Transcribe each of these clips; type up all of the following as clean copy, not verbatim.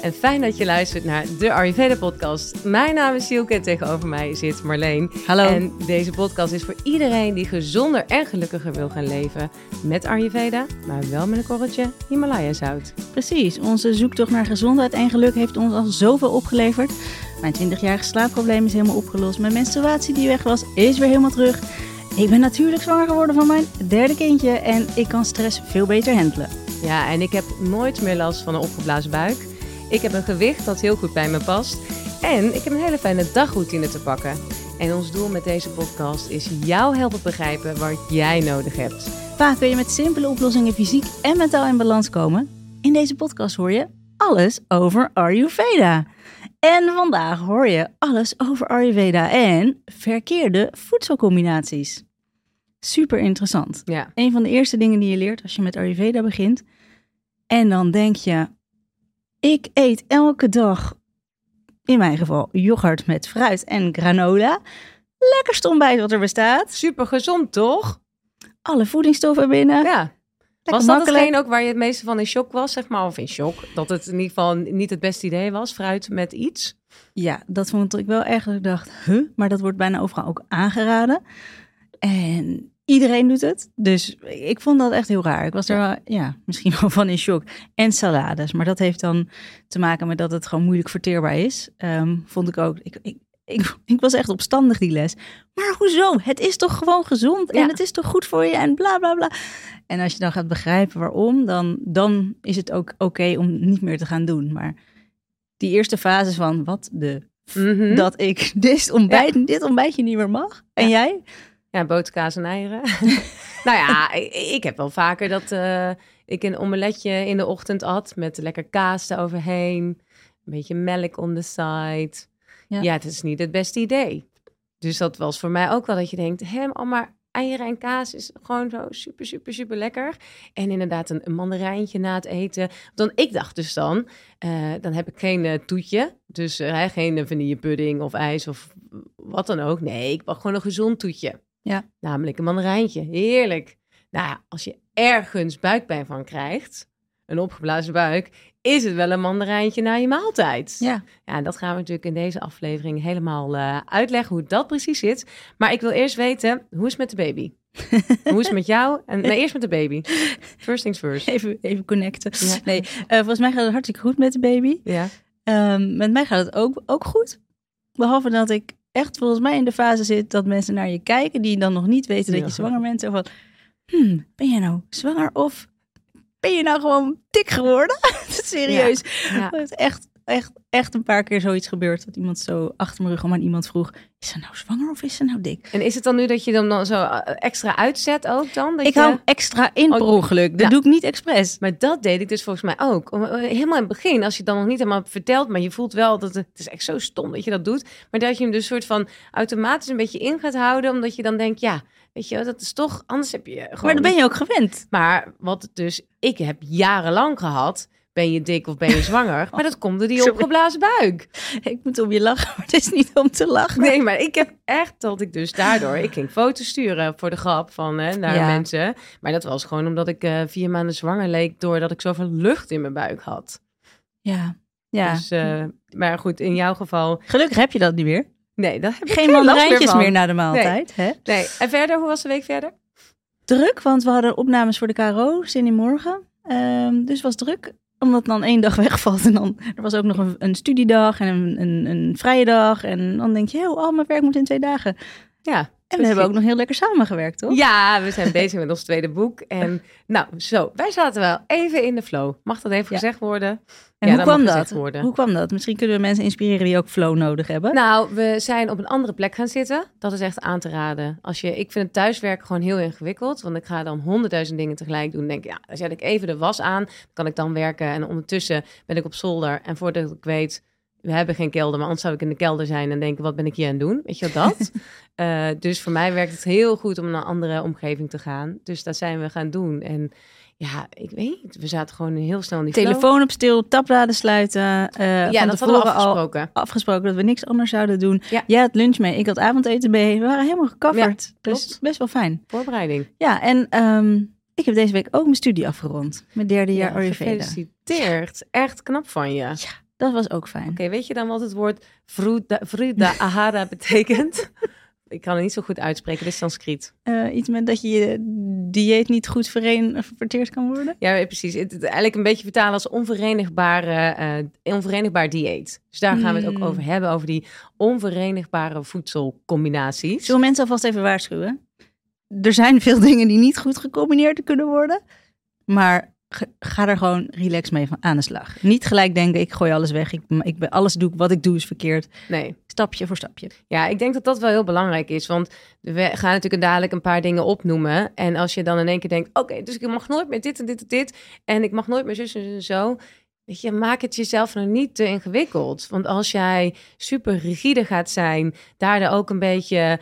en fijn dat je luistert naar de Ayurveda-podcast. Mijn naam is Silke en tegenover mij zit Marleen. Hallo. En deze podcast is voor iedereen die gezonder en gelukkiger wil gaan leven met Ayurveda, maar wel met een korreltje Himalaya-zout. Precies, onze zoektocht naar gezondheid en geluk heeft ons al zoveel opgeleverd. Mijn 20-jarige slaapprobleem is helemaal opgelost. Mijn menstruatie die weg was, is weer helemaal terug. Ik ben natuurlijk zwanger geworden van mijn derde kindje en ik kan stress veel beter handelen. Ja, en ik heb nooit meer last van een opgeblazen buik. Ik heb een gewicht dat heel goed bij me past. En ik heb een hele fijne dagroutine te pakken. En ons doel met deze podcast is jou helpen begrijpen wat jij nodig hebt. Vaak kun je met simpele oplossingen fysiek en mentaal in balans komen. In deze podcast hoor je alles over Ayurveda. En vandaag hoor je alles over Ayurveda en verkeerde voedselcombinaties. Super interessant. Ja. Een van de eerste dingen die je leert als je met Ayurveda begint. En dan denk je, ik eet elke dag, in mijn geval, yoghurt met fruit en granola. Lekkerste ontbijt wat er bestaat. Super gezond, toch? Alle voedingsstoffen binnen. Ja. Lekker Was dat makkelijk. hetgeen ook waar je het meeste van in shock was, zeg maar? Of in shock? Dat het in ieder geval niet het beste idee was, fruit met iets? Ja, dat vond ik wel erg. Dat ik dacht, maar dat wordt bijna overal ook aangeraden. En iedereen doet het. Dus ik vond dat echt heel raar. Ik was er wel, misschien wel van in shock. En salades. Maar dat heeft dan te maken met dat het gewoon moeilijk verteerbaar is. Vond ik ook. Ik was echt opstandig die les. Maar hoezo? Het is toch gewoon gezond en het is toch goed voor je en bla bla bla. En als je dan gaat begrijpen waarom, dan is het ook oké om niet meer te gaan doen. Maar die eerste fase van dat ik dit ontbijtje niet meer mag. En jij? Ja, boterkaas en eieren. Nou ja, ik heb wel vaker dat ik een omeletje in de ochtend at met lekker kaas eroverheen. Een beetje melk on the side. Ja, het is niet het beste idee. Dus dat was voor mij ook wel dat je denkt, maar eieren en kaas is gewoon zo super, super, super lekker. En inderdaad een mandarijntje na het eten. Ik dacht dus dan heb ik geen toetje. Dus geen vanillepudding of ijs of wat dan ook. Nee, ik mag gewoon een gezond toetje. Ja. Namelijk een mandarijntje. Heerlijk. Nou ja, als je ergens buikpijn van krijgt, een opgeblazen buik, is het wel een mandarijntje na je maaltijd. Ja. Ja, dat gaan we natuurlijk in deze aflevering helemaal uitleggen hoe dat precies zit. Maar ik wil eerst weten, hoe is het met de baby? Hoe is het met jou? Eerst met de baby. First things first. Even connecten. Ja. Nee, volgens mij gaat het hartstikke goed met de baby. Ja. Met mij gaat het ook goed. Behalve dat ik echt volgens mij in de fase zit dat mensen naar je kijken die dan nog niet weten dat je zwanger bent. Zo van, ben jij nou zwanger of ben je nou gewoon dik geworden? Serieus. Ja. Het is echt een paar keer zoiets gebeurd. Dat iemand zo achter mijn rug om aan iemand vroeg, is ze nou zwanger of is ze nou dik? En is het dan nu dat je hem dan zo extra uitzet ook dan? Dat ik hou hem extra in per ongeluk. Dat doe ik niet expres. Maar dat deed ik dus volgens mij ook. Helemaal in het begin, als je het dan nog niet helemaal vertelt, maar je voelt wel dat het is echt zo stom dat je dat doet. Maar dat je hem dus soort van automatisch een beetje in gaat houden, omdat je dan denkt, weet je, dat is toch, anders heb je gewoon... Maar dan ben je ook gewend. Maar ik heb jarenlang gehad, ben je dik of ben je zwanger? Maar dat komt door die opgeblazen buik. Ik moet om je lachen, maar het is niet om te lachen. Nee, maar ik heb echt dat ik dus daardoor... Ik ging foto's sturen voor de grap naar mensen. Maar dat was gewoon omdat ik 4 maanden zwanger leek, doordat ik zoveel lucht in mijn buik had. Ja. Dus, maar goed, in jouw geval... Gelukkig heb je dat niet meer. Nee, dat heb ik geen mandarijntjes meer na de maaltijd. Nee. Hè? Nee. En verder, hoe was de week verder? Druk, want we hadden opnames voor de KRO, Zin in Morgen. Dus was druk, omdat dan 1 dag wegvalt. En dan er was ook nog een studiedag en een vrije dag. En dan denk je, al mijn werk moet in 2 dagen. Ja. En we hebben ook nog heel lekker samengewerkt, toch? Ja, we zijn bezig met ons tweede boek. En wij zaten wel even in de flow. Mag dat even gezegd worden? En hoe kwam dat? Hoe kwam dat? Misschien kunnen we mensen inspireren die ook flow nodig hebben. Nou, we zijn op een andere plek gaan zitten. Dat is echt aan te raden. Ik vind het thuiswerken gewoon heel ingewikkeld. Want ik ga dan 100.000 dingen tegelijk doen. Dan denk ik, dan zet ik even de was aan. Dan kan ik dan werken. En ondertussen ben ik op zolder. En voordat ik weet, we hebben geen kelder. Maar anders zou ik in de kelder zijn en denken, wat ben ik hier aan het doen? Weet je dat? Dus voor mij werkt het heel goed om naar een andere omgeving te gaan. Dus dat zijn we gaan doen. En ja, ik weet niet. We zaten gewoon heel snel in die telefoon flow. op stil, tabbladen sluiten. Ja, dat hadden we afgesproken. Afgesproken dat we niks anders zouden doen. Ja. Jij had lunch mee, ik had avondeten mee. We waren helemaal gecoverd. Ja, dus best wel fijn. Voorbereiding. Ja, en ik heb deze week ook mijn studie afgerond. Mijn 3e jaar Ayurveda. Gefeliciteerd. Echt knap van je. Ja, Dat was ook fijn. Oké, weet je dan wat het woord Vruda Ahara betekent? Ik kan het niet zo goed uitspreken, dit is Sanskriet. Iets met dat je dieet niet goed verteerd kan worden? Ja, precies. Het eigenlijk een beetje vertalen als onverenigbaar dieet. Dus daar gaan we het ook over hebben, over die onverenigbare voedselcombinaties. Zullen mensen alvast even waarschuwen? Er zijn veel dingen die niet goed gecombineerd kunnen worden, maar ga er gewoon relaxed mee aan de slag. Niet gelijk denken, ik gooi alles weg. Wat ik doe is verkeerd. Nee. Stapje voor stapje. Ja, ik denk dat dat wel heel belangrijk is. Want we gaan natuurlijk dadelijk een paar dingen opnoemen. En als je dan in één keer denkt, oké, dus ik mag nooit meer dit en dit en dit. En ik mag nooit meer zus en zo. Weet je, maak het jezelf nog niet te ingewikkeld. Want als jij super rigide gaat zijn, daardoor ook een beetje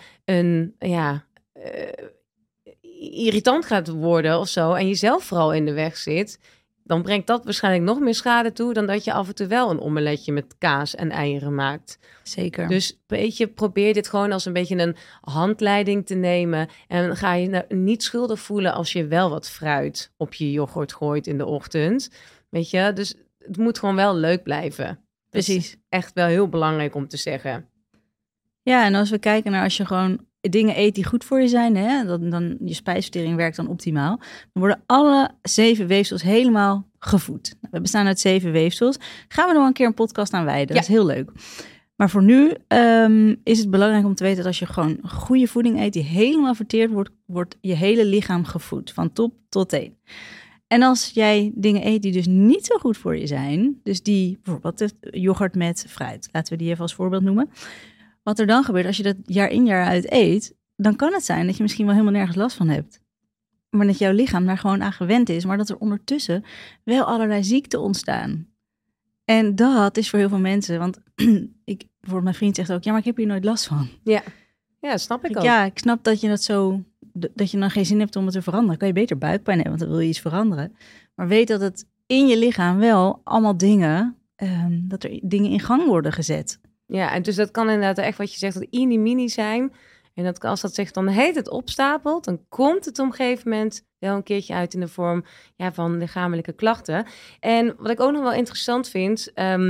irritant gaat worden of zo, en jezelf vooral in de weg zit, dan brengt dat waarschijnlijk nog meer schade toe dan dat je af en toe wel een omeletje met kaas en eieren maakt. Zeker. Dus probeer dit gewoon als een beetje een handleiding te nemen en ga je niet schuldig voelen als je wel wat fruit op je yoghurt gooit in de ochtend. Weet je, dus het moet gewoon wel leuk blijven. Precies. Dat is echt wel heel belangrijk om te zeggen. Ja, en als we kijken naar als je gewoon dingen eet die goed voor je zijn, hè, dan je spijsvertering werkt dan optimaal. Dan worden alle 7 weefsels helemaal gevoed. We bestaan uit 7 weefsels. Gaan we er nog een keer een podcast aan wijden. Dat is heel leuk. Maar voor nu is het belangrijk om te weten dat als je gewoon goede voeding eet die helemaal verteerd wordt je hele lichaam gevoed. Van top tot teen. En als jij dingen eet die dus niet zo goed voor je zijn, dus die bijvoorbeeld de yoghurt met fruit, laten we die even als voorbeeld noemen. Wat er dan gebeurt als je dat jaar in jaar uit eet, dan kan het zijn dat je misschien wel helemaal nergens last van hebt. Maar dat jouw lichaam daar gewoon aan gewend is, maar dat er ondertussen wel allerlei ziekten ontstaan. En dat is voor heel veel mensen, want bijvoorbeeld mijn vriend zegt ook, ja, maar ik heb hier nooit last van. Ja, dat snap ik ook. Ja, ik snap dat je dat je dan geen zin hebt om het te veranderen. Kan je beter buikpijn hebben, want dan wil je iets veranderen. Maar weet dat het in je lichaam wel allemaal dat er dingen in gang worden gezet. Ja, en dus dat kan inderdaad echt wat je zegt, dat mini zijn. En dat als dat zich dan heet het opstapelt, dan komt het op een gegeven moment wel een keertje uit in de vorm van lichamelijke klachten. En wat ik ook nog wel interessant vind,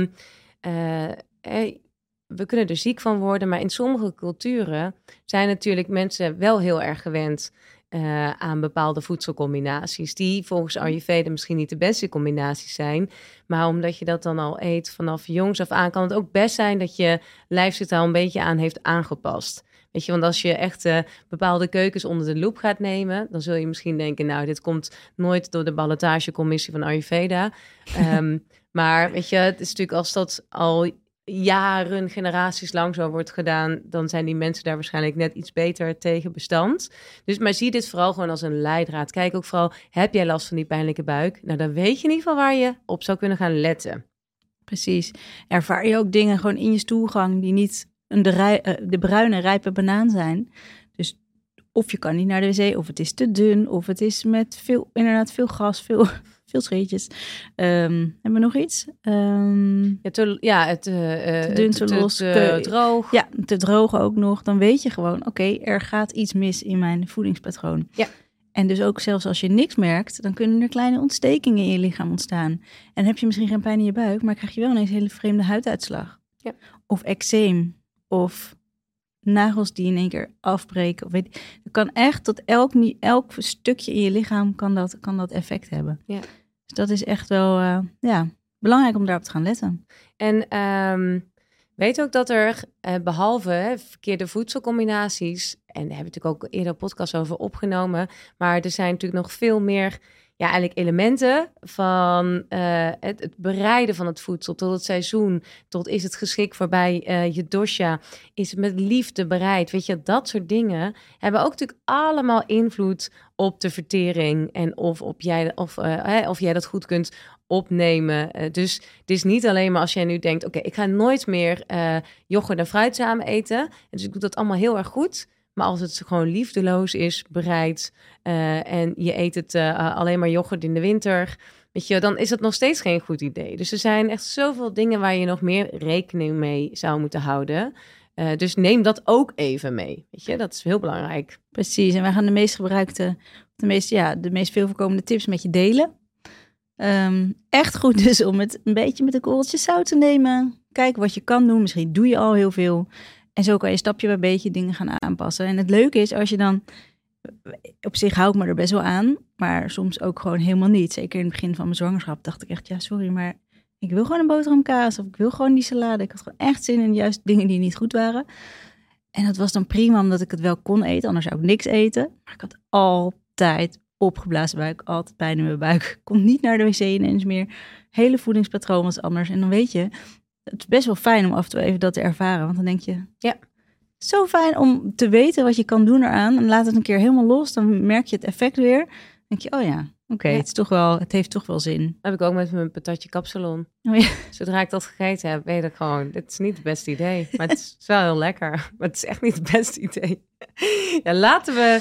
we kunnen er ziek van worden, maar in sommige culturen zijn natuurlijk mensen wel heel erg gewend aan bepaalde voedselcombinaties, die volgens Ayurveda misschien niet de beste combinaties zijn. Maar omdat je dat dan al eet vanaf jongs af aan, kan het ook best zijn dat je lijf zich daar een beetje aan heeft aangepast. Weet je, want als je echt bepaalde keukens onder de loep gaat nemen, dan zul je misschien denken, nou, dit komt nooit door de ballotagecommissie van Ayurveda. Maar weet je, het is natuurlijk als dat al jaren, generaties lang zo wordt gedaan, dan zijn die mensen daar waarschijnlijk net iets beter tegen bestand. Dus maar zie dit vooral gewoon als een leidraad. Kijk ook vooral, heb jij last van die pijnlijke buik? Nou, dan weet je in ieder geval waar je op zou kunnen gaan letten. Precies. Ervaar je ook dingen gewoon in je stoelgang die niet de bruine rijpe banaan zijn. Dus of je kan niet naar de wc, of het is te dun, of het is met veel gas, veel scheetjes. Hebben we nog iets? Te dun, te los, te droog. Ja, te droog ook nog. Dan weet je gewoon, oké, er gaat iets mis in mijn voedingspatroon. Ja. En dus ook zelfs als je niks merkt, dan kunnen er kleine ontstekingen in je lichaam ontstaan. En heb je misschien geen pijn in je buik, maar krijg je wel ineens hele vreemde huiduitslag. Ja. Of eczeem. Of nagels die in één keer afbreken. Het kan echt tot elk stukje in je lichaam kan dat effect hebben. Ja. Dus dat is echt wel belangrijk om daarop te gaan letten. En weet ook dat er behalve verkeerde voedselcombinaties, en daar hebben we natuurlijk ook eerder een podcast over opgenomen, maar er zijn natuurlijk nog veel meer eigenlijk elementen van het bereiden van het voedsel tot het seizoen, tot is het geschikt voorbij je dosha, is het met liefde bereid. Weet je, dat soort dingen hebben ook natuurlijk allemaal invloed op de vertering en of jij dat goed kunt opnemen. Dus het is niet alleen maar als jij nu denkt, oké, ik ga nooit meer yoghurt en fruit samen eten. En dus ik doe dat allemaal heel erg goed. Maar als het gewoon liefdeloos is, bereid en je eet het alleen maar yoghurt in de winter, weet je, dan is dat nog steeds geen goed idee. Dus er zijn echt zoveel dingen waar je nog meer rekening mee zou moeten houden. Dus neem dat ook even mee. Weet je, dat is heel belangrijk. Precies. En wij gaan de meest veel voorkomende tips met je delen. Echt goed dus om het een beetje met een korreltje zout te nemen. Kijk wat je kan doen. Misschien doe je al heel veel. En zo kan je stapje bij beetje dingen gaan aanpassen. En het leuke is als je dan... Op zich hou ik me er best wel aan. Maar soms ook gewoon helemaal niet. Zeker in het begin van mijn zwangerschap dacht ik echt... Ja, sorry, maar ik wil gewoon een boterhamkaas. Of ik wil gewoon die salade. Ik had gewoon echt zin in juist dingen die niet goed waren. En dat was dan prima omdat ik het wel kon eten. Anders zou ik niks eten. Maar ik had altijd opgeblazen buik. Altijd pijn in mijn buik. Ik kon niet naar de wc ineens meer. Hele voedingspatroon was anders. En dan weet je... Het is best wel fijn om af en toe even dat te ervaren. Want dan denk je... Ja. Zo fijn om te weten wat je kan doen eraan. En laat het een keer helemaal los. Dan merk je het effect weer. Dan denk je, oh ja, oké, het heeft toch wel zin. Dat heb ik ook met mijn patatje kapsalon. Oh ja. Zodra ik dat gegeten heb, weet ik gewoon... Dit is niet het beste idee. Maar het is wel heel lekker. Maar het is echt niet het beste idee. Ja, laten we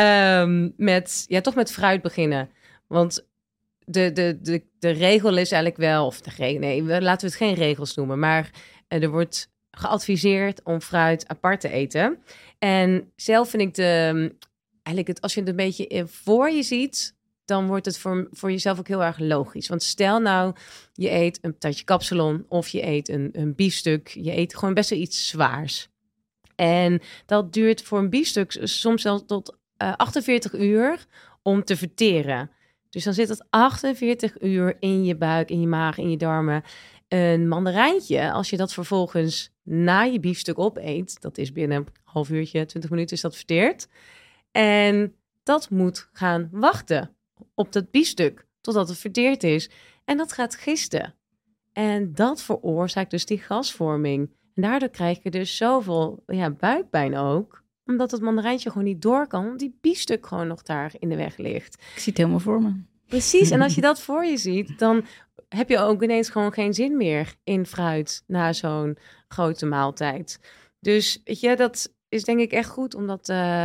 toch met fruit beginnen. Want de regel is eigenlijk wel... laten we het geen regels noemen. Maar er wordt geadviseerd om fruit apart te eten. En zelf vind ik als je het een beetje voor je ziet... dan wordt het voor jezelf ook heel erg logisch. Want stel nou, je eet een patatje kapsalon... of je eet een biefstuk. Je eet gewoon best wel iets zwaars. En dat duurt voor een biefstuk soms zelfs tot 48 uur om te verteren. Dus dan zit het 48 uur in je buik, in je maag, in je darmen. Een mandarijntje, als je dat vervolgens na je biefstuk opeet... dat is binnen een half uurtje, 20 minuten is dat verteerd. En dat moet gaan wachten op dat biefstuk totdat het verteerd is. En dat gaat gisten. En dat veroorzaakt dus die gasvorming. En daardoor krijg je dus zoveel buikpijn ook. Omdat het mandarijntje gewoon niet door kan. Omdat die biefstuk gewoon nog daar in de weg ligt. Ik zie het helemaal voor me. Precies. En als je dat voor je ziet, dan heb je ook ineens gewoon geen zin meer in fruit na zo'n grote maaltijd. Dus weet je, dat is denk ik echt goed om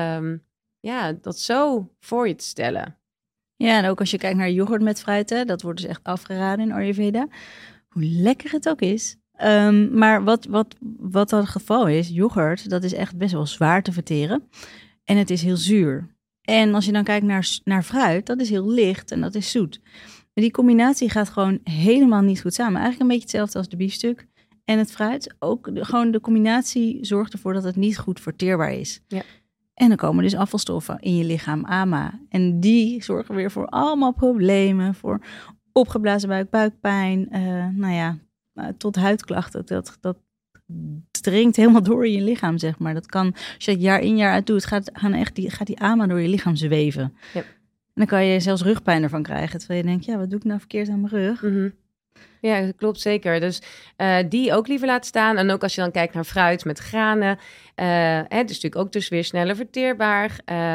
dat zo voor je te stellen. Ja, en ook als je kijkt naar yoghurt met fruit, hè, dat wordt dus echt afgeraden in Ayurveda. Hoe lekker het ook is. Maar wat dan het geval is, yoghurt, dat is echt best wel zwaar te verteren. En het is heel zuur. En als je dan kijkt naar fruit, dat is heel licht en dat is zoet. Die combinatie gaat gewoon helemaal niet goed samen. Eigenlijk een beetje hetzelfde als de biefstuk en het fruit. Ook gewoon de combinatie zorgt ervoor dat het niet goed verteerbaar is. Ja. En dan komen dus afvalstoffen in je lichaam, AMA. En die zorgen weer voor allemaal problemen. Voor opgeblazen buik, buikpijn, tot huidklachten. Dat dringt helemaal door in je lichaam, zeg maar. Dat kan, als je het jaar in jaar uit doet, gaat die AMA door je lichaam zweven. Ja. En dan kan je zelfs rugpijn ervan krijgen. Terwijl je denkt, ja, wat doe ik nou verkeerd aan mijn rug? Mm-hmm. Ja, dat klopt zeker. Dus die ook liever laten staan. En ook als je dan kijkt naar fruit met granen. Het is natuurlijk ook dus weer sneller verteerbaar.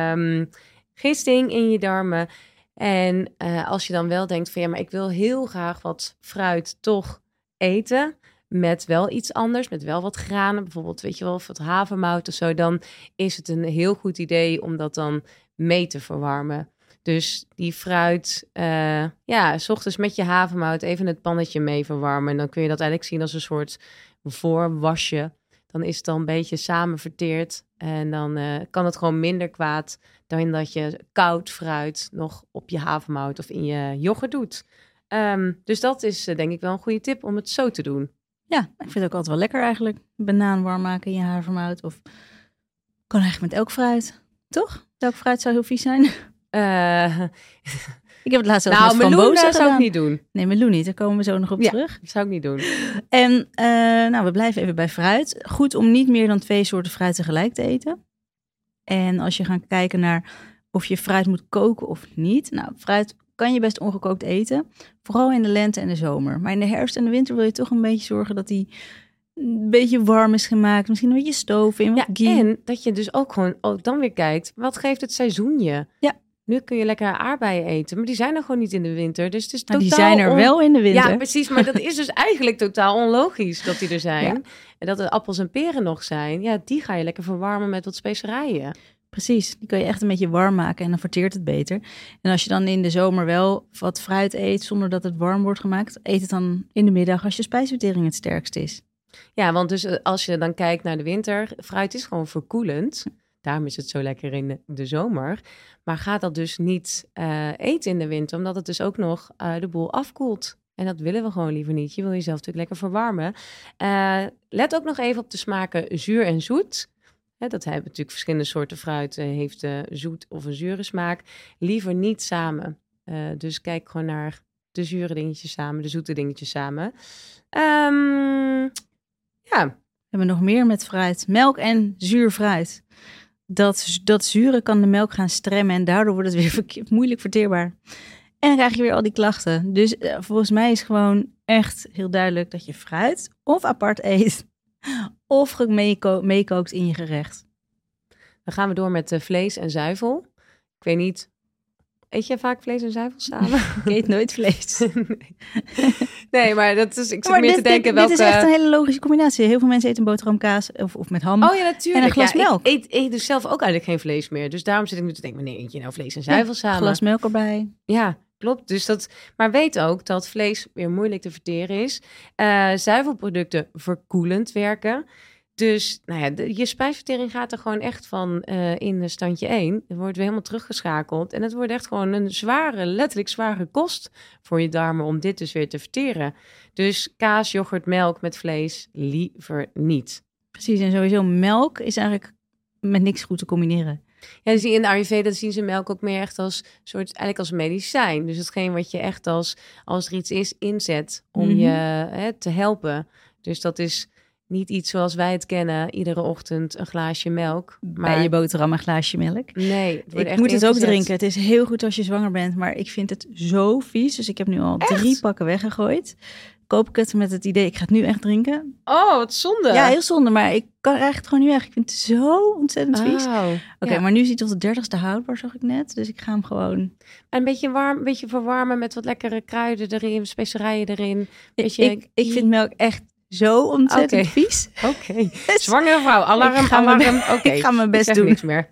Gisting in je darmen. En als je dan wel denkt van ja, maar ik wil heel graag wat fruit toch eten. Met wel iets anders, met wel wat granen. Bijvoorbeeld, weet je wel, of wat havermout of zo. Dan is het een heel goed idee om dat dan mee te verwarmen. Dus die fruit, 's ochtends met je havermout even het pannetje mee verwarmen. En dan kun je dat eigenlijk zien als een soort voorwasje. Dan is het dan een beetje samen verteerd. En dan kan het gewoon minder kwaad dan dat je koud fruit nog op je havermout of in je yoghurt doet. Dus dat is denk ik wel een goede tip om het zo te doen. Ja, ik vind het ook altijd wel lekker eigenlijk. Banaan warm maken in je havermout. Of kan eigenlijk met elk fruit, toch? Elk fruit zou heel vies zijn. Ik heb het laatst zelfs met frambozen gedaan. Zou ik niet doen. Nee, meloen niet. Daar komen we zo nog op terug. Dat zou ik niet doen. En we blijven even bij fruit. Goed om niet meer dan 2 soorten fruit tegelijk te eten. En als je gaat kijken naar of je fruit moet koken of niet. Nou, fruit kan je best ongekookt eten. Vooral in de lente en de zomer. Maar in de herfst en de winter wil je toch een beetje zorgen dat die een beetje warm is gemaakt. Misschien een beetje stoof in, wat ghee. En dat je dus ook gewoon dan weer kijkt, wat geeft het seizoen je? Ja. Nu kun je lekker aardbeien eten, maar die zijn er gewoon niet in de winter. Dus het is totaal die zijn er wel in de winter. Ja, precies. Maar dat is dus eigenlijk totaal onlogisch dat die er zijn. Ja. En dat er appels en peren nog zijn. Ja, die ga je lekker verwarmen met wat specerijen. Precies, die kan je echt een beetje warm maken en dan verteert het beter. En als je dan in de zomer wel wat fruit eet zonder dat het warm wordt gemaakt, eet het dan in de middag als je spijsvertering het sterkst is. Ja, want dus als je dan kijkt naar de winter, fruit is gewoon verkoelend. Daarom is het zo lekker in de zomer. Maar ga dat dus niet eten in de winter, omdat het dus ook nog de boel afkoelt. En dat willen we gewoon liever niet. Je wil jezelf natuurlijk lekker verwarmen. Let ook nog even op de smaken zuur en zoet. Dat hebben natuurlijk verschillende soorten fruit. Heeft zoet of een zure smaak. Liever niet samen. Dus kijk gewoon naar de zure dingetjes samen, de zoete dingetjes samen. Ja. We hebben nog meer met fruit. Melk en zuur fruit. Dat zure kan de melk gaan stremmen en daardoor wordt het weer moeilijk verteerbaar. En dan krijg je weer al die klachten. Dus volgens mij is gewoon echt heel duidelijk dat je fruit of apart eet of meekookt in je gerecht. Dan gaan we door met vlees en zuivel. Ik weet niet, eet jij vaak vlees en zuivel samen? Ik eet nooit vlees. Nee, maar dat is, ik zit meer te denken welke... Dit is echt een hele logische combinatie. Heel veel mensen eten boterham kaas of met ham. Oh ja, natuurlijk. En een glas melk. Ik eet dus zelf ook eigenlijk geen vlees meer. Dus daarom zit ik nu te denken, wanneer eet je nou vlees en zuivel samen? Een glas melk erbij. Ja, klopt. Dus maar weet ook dat vlees weer moeilijk te verteren is. Zuivelproducten verkoelend werken. Dus nou ja, je spijsvertering gaat er gewoon echt van in standje 1. Er wordt weer helemaal teruggeschakeld. En het wordt echt gewoon een letterlijk zware kost voor je darmen om dit dus weer te verteren. Dus kaas, yoghurt, melk met vlees liever niet. Precies, en sowieso melk is eigenlijk met niks goed te combineren. Ja, dus in de Ayurveda zien ze melk ook meer echt als eigenlijk als medicijn. Dus hetgeen wat je echt als er iets is inzet om je te helpen. Dus dat is niet iets zoals wij het kennen, iedere ochtend een glaasje melk. Maar bij je boterham een glaasje melk. Nee, ik moet het ook drinken. Het is heel goed als je zwanger bent, maar ik vind het zo vies. Dus ik heb nu al 3 pakken weggegooid. Koop ik het met het idee, ik ga het nu echt drinken. Oh, wat zonde. Ja, heel zonde, maar ik kan het gewoon niet weg. Ik vind het zo ontzettend vies. Oké, maar nu is hij tot de 30ste houdbaar, zag ik net. Dus ik ga hem gewoon... En een beetje verwarmen met wat lekkere kruiden erin, specerijen erin. Ik vind melk echt zo ontzettend vies. Oké. Zwangere vrouw, alarm. Oké, ik ga mijn best doen. Niks meer.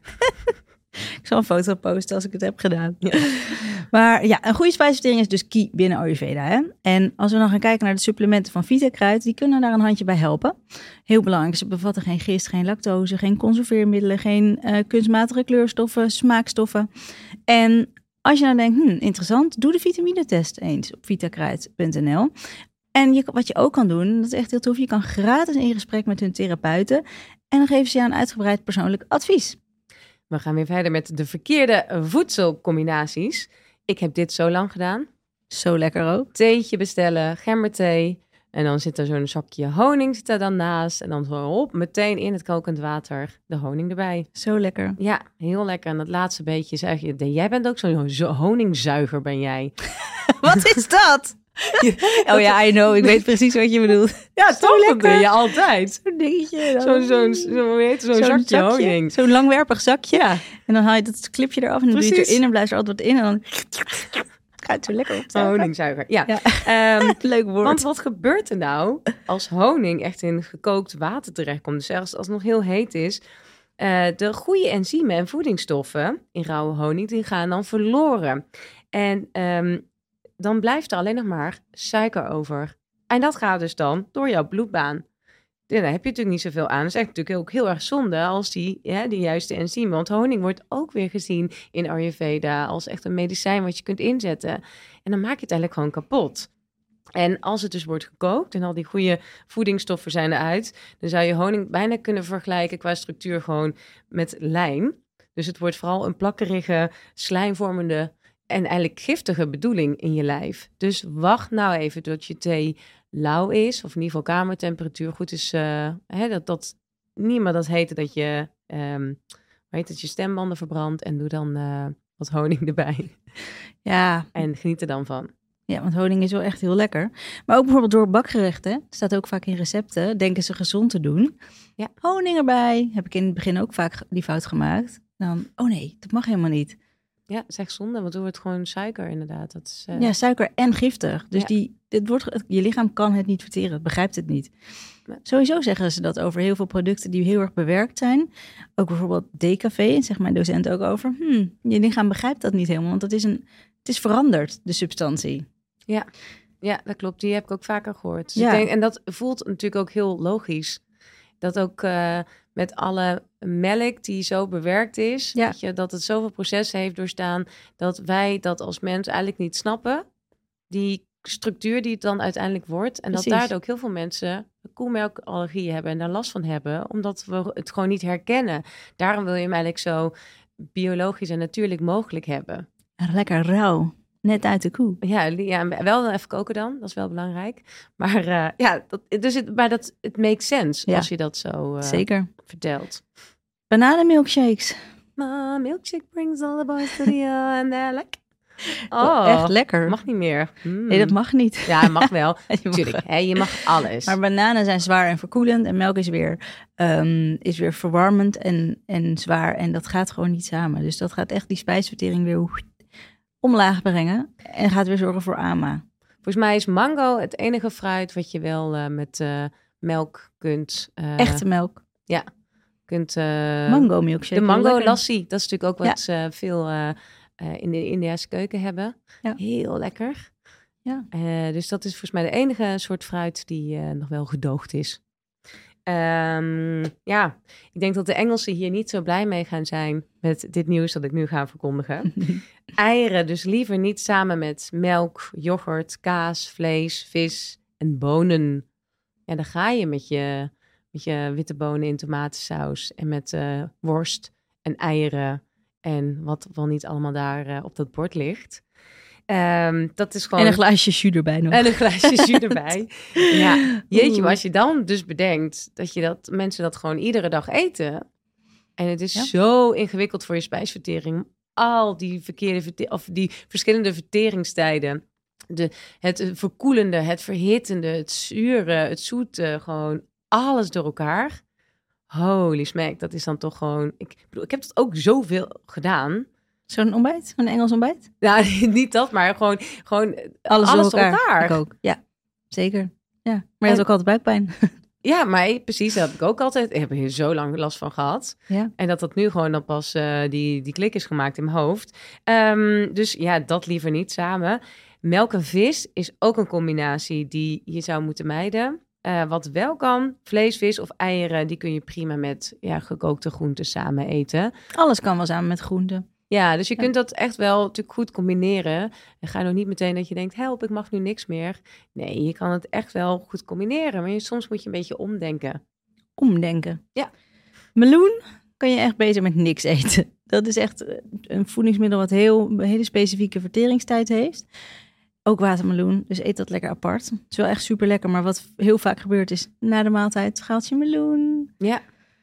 Ik zal een foto posten als ik het heb gedaan. Ja. Maar ja, een goede spijsvertering is dus key binnen Ayurveda. Hè? En als we dan gaan kijken naar de supplementen van Vitakruid, die kunnen daar een handje bij helpen. Heel belangrijk, ze bevatten geen gist, geen lactose, geen conserveermiddelen, geen kunstmatige kleurstoffen, smaakstoffen. En als je nou denkt, interessant, doe de vitaminetest eens op vitakruid.nl. En wat je ook kan doen, dat is echt heel tof, je kan gratis in gesprek met hun therapeuten en dan geven ze jou een uitgebreid persoonlijk advies. We gaan weer verder met de verkeerde voedselcombinaties. Ik heb dit zo lang gedaan. Zo lekker ook. Theetje bestellen, gemberthee. En dan zit er zo'n zakje honing zit er dan naast. En dan zo meteen in het kokend water de honing erbij. Zo lekker. Ja, heel lekker. En dat laatste beetje zeg je, jij bent ook zo'n honingzuiger, ben jij. Wat is dat? Oh ja, I know. Ik weet precies wat je bedoelt. Ja, toch? Dat doe je altijd. Zo'n dingetje. Zo'n zakje honing. Zo'n langwerpig zakje. Ja. En dan haal je dat clipje eraf en dan doe je het erin en blijft er altijd wat in. En dan gaat het zo lekker op. Honingzuiger, ja. Leuk woord. Want wat gebeurt er nou als honing echt in gekookt water terechtkomt? Dus zelfs als het nog heel heet is. De goede enzymen en voedingsstoffen in rauwe honing, die gaan dan verloren. En dan blijft er alleen nog maar suiker over. En dat gaat dus dan door jouw bloedbaan. Daar heb je natuurlijk niet zoveel aan. Dat is eigenlijk natuurlijk ook heel erg zonde als die juiste enzymen. Want honing wordt ook weer gezien in Ayurveda als echt een medicijn wat je kunt inzetten. En dan maak je het eigenlijk gewoon kapot. En als het dus wordt gekookt en al die goede voedingsstoffen zijn eruit, dan zou je honing bijna kunnen vergelijken qua structuur gewoon met lijm. Dus het wordt vooral een plakkerige, slijmvormende en eigenlijk giftige bedoeling in je lijf. Dus wacht nou even tot je thee lauw is, of in ieder geval kamertemperatuur goed is. Dat niemand dat heet dat je, dat je stembanden verbrandt en doe dan wat honing erbij. Ja. En geniet er dan van. Ja, want honing is wel echt heel lekker. Maar ook bijvoorbeeld door bakgerechten, staat ook vaak in recepten, denken ze gezond te doen. Ja. Honing erbij, heb ik in het begin ook vaak die fout gemaakt. Dan, oh nee, dat mag helemaal niet. Ja, dat is echt zonde, want dan wordt gewoon suiker inderdaad. Dat is, Ja, suiker en giftig. Dus je lichaam kan het niet verteren, het begrijpt het niet. Ja. Sowieso zeggen ze dat over heel veel producten die heel erg bewerkt zijn. Ook bijvoorbeeld decafé, zegt mijn docent ook over. Je lichaam begrijpt dat niet helemaal, want het is veranderd, de substantie. Ja, dat klopt. Die heb ik ook vaker gehoord. Dus ik denk, en dat voelt natuurlijk ook heel logisch. Dat ook met alle melk die zo bewerkt is, Ja. dat het zoveel processen heeft doorstaan, dat wij dat als mens eigenlijk niet snappen. Die structuur die het dan uiteindelijk wordt. En Precies. dat daardoor ook heel veel mensen koemelkallergieën hebben en daar last van hebben, omdat we het gewoon niet herkennen. Daarom wil je hem eigenlijk zo biologisch en natuurlijk mogelijk hebben. Lekker rauw. Net uit de koe. Ja, wel even koken dan. Dat is wel belangrijk. Maar het makes sense als je dat zo Zeker. vertelt. Bananenmilkshakes. My milkshake brings all the boys to the and they're like... Echt lekker. Mag niet meer. Nee, dat mag niet. Ja, mag wel. Je mag- Tuurlijk, je mag alles. Maar bananen zijn zwaar en verkoelend. En melk is weer verwarmend en zwaar. En dat gaat gewoon niet samen. Dus dat gaat echt die spijsvertering weer omlaag brengen. En gaat weer zorgen voor AMA. Volgens mij is mango het enige fruit wat je wel met melk kunt... Echte melk. Ja. Kunt, Mango milkshake. de mango lekker. lassi, dat is natuurlijk ook wat veel in de Indiase keuken hebben. Ja. Heel lekker. Ja. Dus dat is volgens mij de enige soort fruit die nog wel gedoogd is. Ik denk dat de Engelsen hier niet zo blij mee gaan zijn met dit nieuws dat ik nu ga verkondigen. Eieren dus liever niet samen met melk, yoghurt, kaas, vlees, vis en bonen. Ja, dan ga je met je witte bonen in tomatensaus en met worst en eieren en wat wel niet allemaal daar op dat bord ligt. Dat is gewoon... En een glaasje jus erbij nog. En een glaasje jus erbij. Ja, jeetje, maar als je dan dus bedenkt dat mensen dat gewoon iedere dag eten. En het is zo ingewikkeld voor je spijsvertering. Al die die verschillende verteringstijden. Het verkoelende, het verhittende, het zure, het zoete, gewoon alles door elkaar. Holy smack, dat is dan toch gewoon... Ik heb het ook zoveel gedaan. Zo'n ontbijt? Een Engels ontbijt? Ja, niet dat, maar gewoon Alles door elkaar. Ik ook. Ja, zeker. Ja. Maar je hebt ook altijd buikpijn. Ja, maar precies, dat heb ik ook altijd. Ik heb er hier zo lang last van gehad. Ja. En dat nu gewoon dan pas die klik is gemaakt in mijn hoofd. Dus ja, dat liever niet samen. Melk en vis is ook een combinatie die je zou moeten mijden. Wat wel kan, vlees, vis of eieren, die kun je prima met gekookte groenten samen eten. Alles kan wel samen met groenten. Ja, dus je kunt dat echt wel natuurlijk goed combineren. En ga nog niet meteen dat je denkt, help, ik mag nu niks meer. Nee, je kan het echt wel goed combineren. Maar soms moet je een beetje omdenken. Omdenken. Ja. Meloen kan je echt beter met niks eten. Dat is echt een voedingsmiddel wat een hele specifieke verteringstijd heeft. Ook watermeloen, dus eet dat lekker apart. Het is wel echt super lekker, maar wat heel vaak gebeurt is na de maaltijd schaaltje meloen. Ja.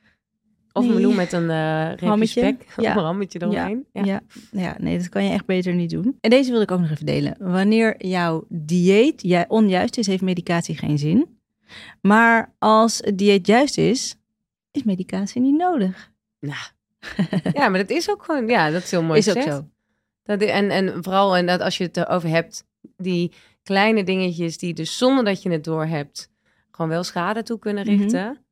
Of een meloen met een reepje spek. Ja. Of een rammetje eromheen. Ja, nee, dat kan je echt beter niet doen. En deze wil ik ook nog even delen. Wanneer jouw dieet onjuist is, heeft medicatie geen zin. Maar als het dieet juist is medicatie niet nodig. Nou, ja, maar dat is ook gewoon, ja, dat is heel mooi is gezegd. Ook zo. En vooral en dat als je het erover hebt, die kleine dingetjes die dus zonder dat je het doorhebt, gewoon wel schade toe kunnen richten. Mm-hmm.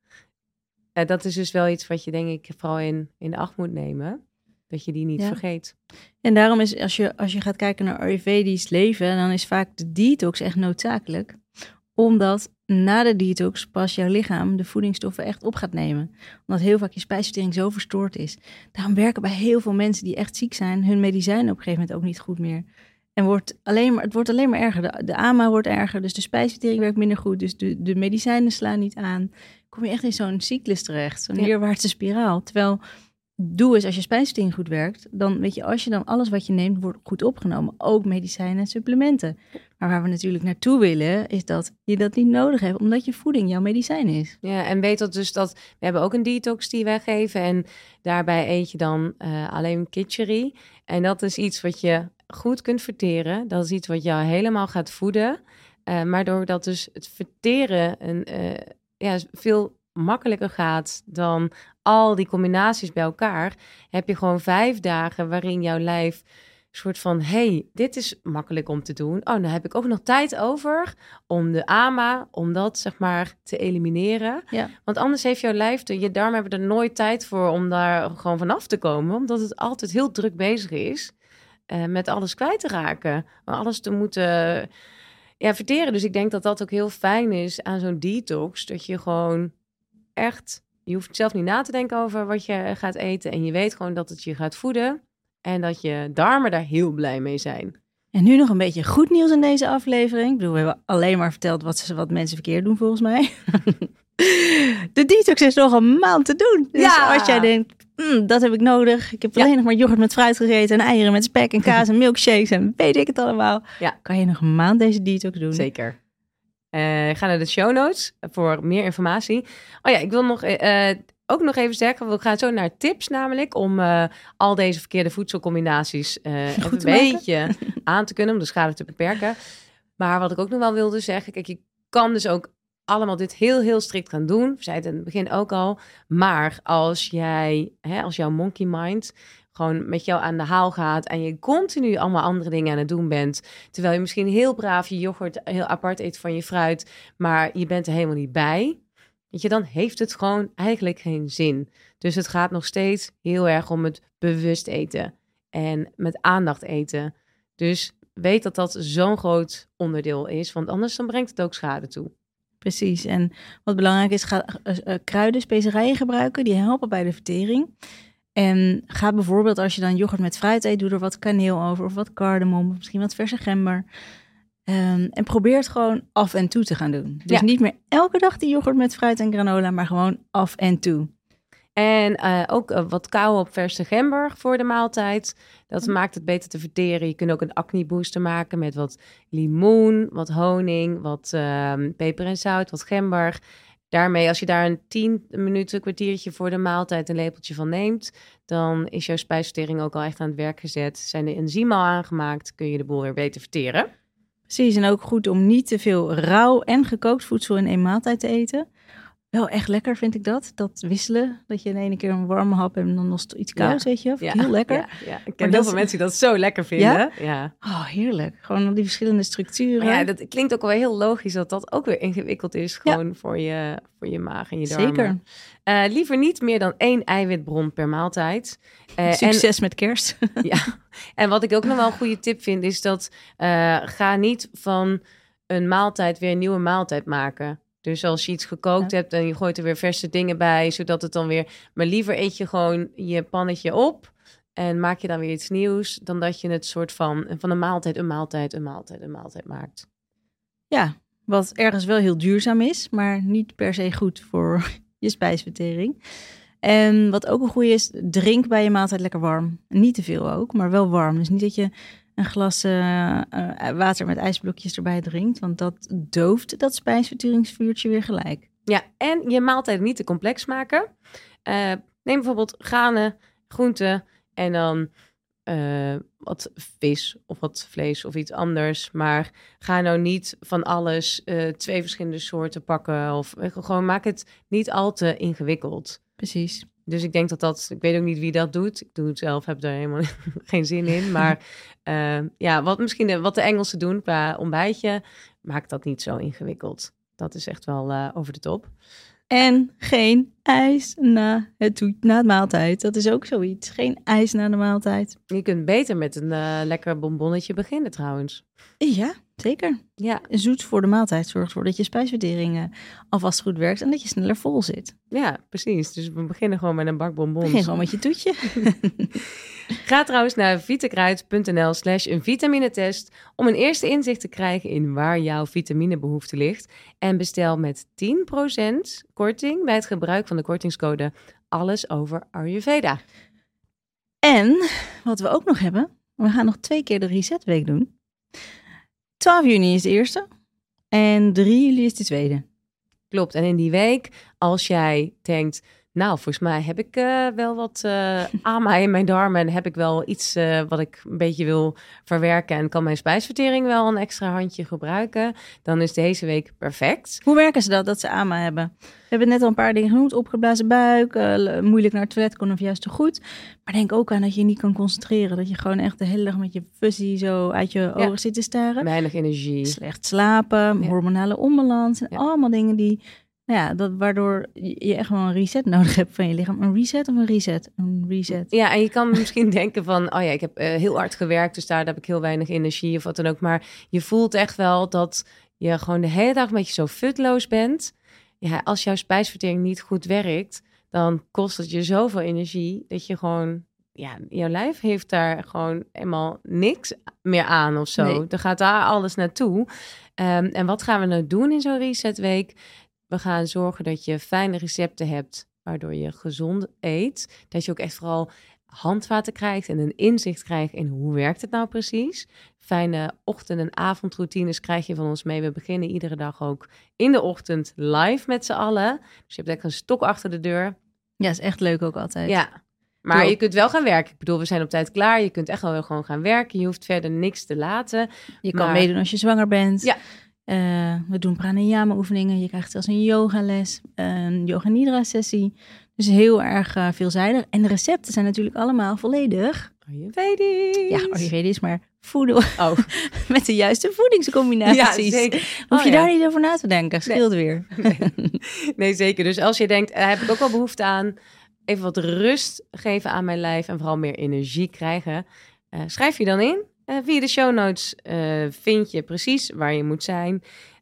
Dat is dus wel iets wat je denk ik vooral in de acht moet nemen. Dat je die niet vergeet. En daarom is als je gaat kijken naar Ayurvedisch leven, dan is vaak de detox echt noodzakelijk. Omdat na de detox pas jouw lichaam de voedingsstoffen echt op gaat nemen. Omdat heel vaak je spijsvertering zo verstoord is. Daarom werken bij heel veel mensen die echt ziek zijn hun medicijnen op een gegeven moment ook niet goed meer. En het wordt alleen maar erger. De AMA wordt erger, dus de spijsvertering werkt minder goed. Dus de medicijnen slaan niet aan. Kom je echt in zo'n cyclus terecht, zo'n neerwaartse spiraal. Terwijl, doe eens als je spijsvertering goed werkt, dan weet je, als je dan alles wat je neemt wordt goed opgenomen. Ook medicijnen en supplementen. Maar waar we natuurlijk naartoe willen, is dat je dat niet nodig hebt, omdat je voeding jouw medicijn is. Ja, en weet dat dus dat, we hebben ook een detox die wij geven en daarbij eet je dan alleen khichdi. En dat is iets wat je goed kunt verteren. Dat is iets wat jou helemaal gaat voeden. Maar doordat dus het verteren veel makkelijker gaat dan al die combinaties bij elkaar, heb je gewoon 5 dagen waarin jouw lijf soort van, dit is makkelijk om te doen. Oh, dan heb ik ook nog tijd over om de AMA, om dat zeg maar te elimineren. Ja. Want anders heeft jouw lijf, je darmen hebben er nooit tijd voor om daar gewoon vanaf te komen, omdat het altijd heel druk bezig is met alles kwijt te raken. Maar alles te moeten verteren. Dus ik denk dat dat ook heel fijn is aan zo'n detox, dat je gewoon echt Je hoeft zelf niet na te denken over wat je gaat eten. En je weet gewoon dat het je gaat voeden. En dat je darmen daar heel blij mee zijn. En nu nog een beetje goed nieuws in deze aflevering. Ik bedoel, we hebben alleen maar verteld wat mensen verkeerd doen volgens mij. De detox is nog een maand te doen. Dus als jij denkt, dat heb ik nodig. Ik heb alleen nog maar yoghurt met fruit gegeten en eieren met spek en kaas en milkshakes en weet ik het allemaal. Ja. Kan je nog een maand deze detox doen? Zeker. Ga naar de show notes voor meer informatie. Oh ja, ik wil ook nog even zeggen, we gaan zo naar tips namelijk om al deze verkeerde voedselcombinaties even een beetje aan te kunnen, om de schade te beperken. Maar wat ik ook nog wel wilde zeggen, kijk, je kan dus ook allemaal dit heel, heel strikt gaan doen. We zeiden het in het begin ook al. Maar als jouw monkey mind gewoon met jou aan de haal gaat en je continu allemaal andere dingen aan het doen bent, terwijl je misschien heel braaf je yoghurt heel apart eet van je fruit, maar je bent er helemaal niet bij, weet je, dan heeft het gewoon eigenlijk geen zin. Dus het gaat nog steeds heel erg om het bewust eten en met aandacht eten. Dus weet dat dat zo'n groot onderdeel is, want anders dan brengt het ook schade toe. Precies. En wat belangrijk is, ga kruiden, specerijen gebruiken. Die helpen bij de vertering. En ga bijvoorbeeld, als je dan yoghurt met fruit eet, doe er wat kaneel over of wat cardamom, of misschien wat verse gember. En probeer het gewoon af en toe te gaan doen. Dus niet meer elke dag die yoghurt met fruit en granola, maar gewoon af en toe. En ook wat kauwen op verse gember voor de maaltijd. Dat maakt het beter te verteren. Je kunt ook een acne booster maken met wat limoen, wat honing, wat peper en zout, wat gember. Daarmee, als je daar een 10 minuten, kwartiertje voor de maaltijd een lepeltje van neemt, dan is jouw spijsvertering ook al echt aan het werk gezet. Zijn de enzymen al aangemaakt, kun je de boel weer beter verteren. Precies, en ook goed om niet te veel rauw en gekookt voedsel in één maaltijd te eten. Wel echt lekker vind ik dat wisselen. Dat je in ene keer een warme hap hebt en dan nog iets kouds, weet je. Heel lekker. Ja. Ik ken heel veel mensen die dat zo lekker vinden. Ja? Oh, heerlijk. Gewoon die verschillende structuren. Maar dat klinkt ook wel heel logisch dat dat ook weer ingewikkeld is. Gewoon voor je maag en je darmen. Zeker. Liever niet meer dan 1 eiwitbron per maaltijd. Succes met kerst. En wat ik ook nog wel een goede tip vind, is dat ga niet van een maaltijd weer een nieuwe maaltijd maken. Dus als je iets gekookt hebt en je gooit er weer verse dingen bij, zodat het dan weer... Maar liever eet je gewoon je pannetje op en maak je dan weer iets nieuws, dan dat je het soort van een maaltijd maakt. Ja, wat ergens wel heel duurzaam is, maar niet per se goed voor je spijsvertering. En wat ook een goede is, drink bij je maaltijd lekker warm. Niet te veel ook, maar wel warm. Dus niet dat je een glas water met ijsblokjes erbij drinkt, want dat dooft dat spijsverteringsvuurtje weer gelijk. Ja, en je maaltijd niet te complex maken. Neem bijvoorbeeld granen, groenten en dan wat vis of wat vlees of iets anders. Maar ga nou niet van alles 2 verschillende soorten pakken. Of gewoon maak het niet al te ingewikkeld. Precies. Dus ik denk dat ik weet ook niet wie dat doet. Ik doe het zelf, heb daar helemaal geen zin in. Maar wat de Engelsen doen qua ontbijtje, maakt dat niet zo ingewikkeld. Dat is echt wel over de top. En geen ijs na het maaltijd. Dat is ook zoiets. Geen ijs na de maaltijd. Je kunt beter met een lekker bonbonnetje beginnen trouwens. Ja, zeker. Ja. Zoet voor de maaltijd zorgt ervoor dat je spijsvertering alvast goed werkt en dat je sneller vol zit. Ja, precies. Dus we beginnen gewoon met een bak bonbons. Begin gewoon met je toetje. Ga trouwens naar vitakruid.nl/een-vitaminetest om een eerste inzicht te krijgen in waar jouw vitaminebehoefte ligt. En bestel met 10% korting bij het gebruik van de kortingscode Alles over Ayurveda. En wat we ook nog hebben, we gaan nog 2 keer de Resetweek doen. 12 juni is de eerste en 3 juli is de tweede. Klopt. En in die week, als jij denkt, nou, volgens mij heb ik wel wat AMA in mijn darmen en heb ik wel iets wat ik een beetje wil verwerken en kan mijn spijsvertering wel een extra handje gebruiken, dan is deze week perfect. Hoe werken ze dat ze AMA hebben? We hebben net al een paar dingen genoemd. Opgeblazen buik, moeilijk naar het toilet kon of juist te goed. Maar denk ook aan dat je niet kan concentreren. Dat je gewoon echt de hele dag met je fuzzy zo uit je ogen zit te staren. Weinig energie. Slecht slapen, hormonale onbalans. En allemaal dingen die, waardoor je echt wel een reset nodig hebt van je lichaam. Een reset of een reset? Een reset. Ja, en je kan misschien denken van, ik heb heel hard gewerkt, dus daar heb ik heel weinig energie of wat dan ook. Maar je voelt echt wel dat je gewoon de hele dag een beetje zo futloos bent. Ja, als jouw spijsvertering niet goed werkt, dan kost het je zoveel energie dat je gewoon, jouw lijf heeft daar gewoon helemaal niks meer aan of zo. Nee. Dan gaat daar alles naartoe. En wat gaan we nou doen in zo'n resetweek? We gaan zorgen dat je fijne recepten hebt, waardoor je gezond eet. Dat je ook echt vooral handvaten krijgt en een inzicht krijgt in hoe werkt het nou precies. Fijne ochtend- en avondroutines krijg je van ons mee. We beginnen iedere dag ook in de ochtend live met z'n allen. Dus je hebt echt een stok achter de deur. Ja, is echt leuk ook altijd. Ja, maar Klopt. je kunt wel gaan werken. Ik bedoel, we zijn op tijd klaar. Je kunt echt wel gewoon gaan werken. Je hoeft verder niks te laten. Je kan Maar- meedoen als je zwanger bent. Ja. We doen pranayama oefeningen. Je krijgt zelfs een yogales, een yoga nidra sessie. Dus heel erg veelzijdig. En de recepten zijn natuurlijk allemaal volledig. Ayurvedisch. Ja, Ayurvedisch, maar voeden Oh, met de juiste voedingscombinaties. ja, zeker. Hoef je Oh, ja. daar niet over na te denken. Scheelt weer. Nee, zeker. Dus als je denkt, heb ik ook wel behoefte aan even wat rust geven aan mijn lijf en vooral meer energie krijgen, schrijf je dan in. Via de show notes vind je precies waar je moet zijn.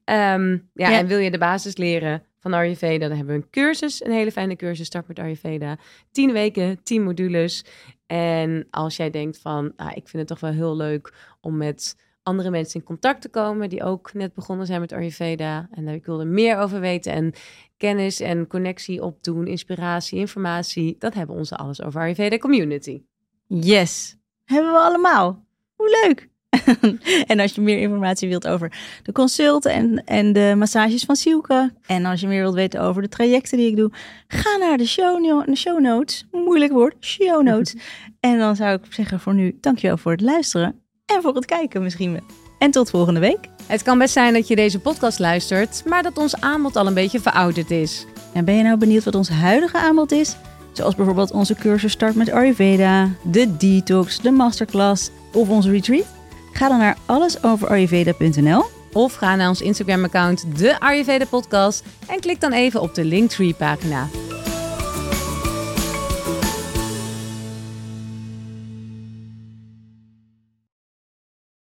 Ja. En wil je de basis leren van Ayurveda, dan hebben we een cursus, een hele fijne cursus, Start met Ayurveda. 10 weken, 10 modules. En als jij denkt van, ik vind het toch wel heel leuk om met andere mensen in contact te komen die ook net begonnen zijn met Ayurveda. En ik wil er meer over weten en kennis en connectie opdoen, inspiratie, informatie. Dat hebben onze Alles Over Ayurveda community. Yes, hebben we allemaal. Hoe leuk. En als je meer informatie wilt over de consulten en de massages van Sielke. En als je meer wilt weten over de trajecten die ik doe. Ga naar de show notes. Moeilijk woord. Show notes. En dan zou ik zeggen voor nu, dankjewel voor het luisteren. En voor het kijken misschien wel. En tot volgende week. Het kan best zijn dat je deze podcast luistert, maar dat ons aanbod al een beetje verouderd is. En ben je nou benieuwd wat ons huidige aanbod is? Zoals bijvoorbeeld onze cursus Start met Ayurveda, de detox, de masterclass of onze retreat? Ga dan naar allesoverayurveda.nl. Of ga naar ons Instagram-account, de Ayurveda Podcast, en klik dan even op de Linktree-pagina.